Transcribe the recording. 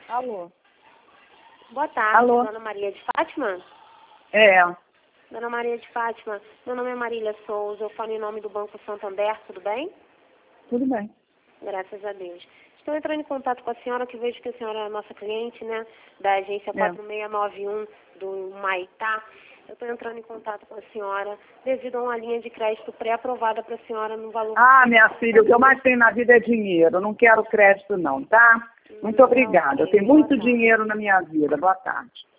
Alô? Boa tarde, Alô? Dona Maria de Fátima? É, Dona Maria de Fátima, meu nome é Marília Souza, eu falo em nome do Banco Santander, tudo bem? tudo bem. Graças a Deus. Estou entrando em contato com a senhora, que vejo que a senhora é nossa cliente, né, da agência 4691 do Maitá. Eu estou entrando em contato com a senhora devido a uma linha de crédito pré-aprovada para a senhora no valor... Ah, minha filha, o que eu mais tenho na vida é dinheiro. Eu não quero crédito não, tá? Muito obrigada. Eu tenho muito dinheiro na minha vida. Boa tarde.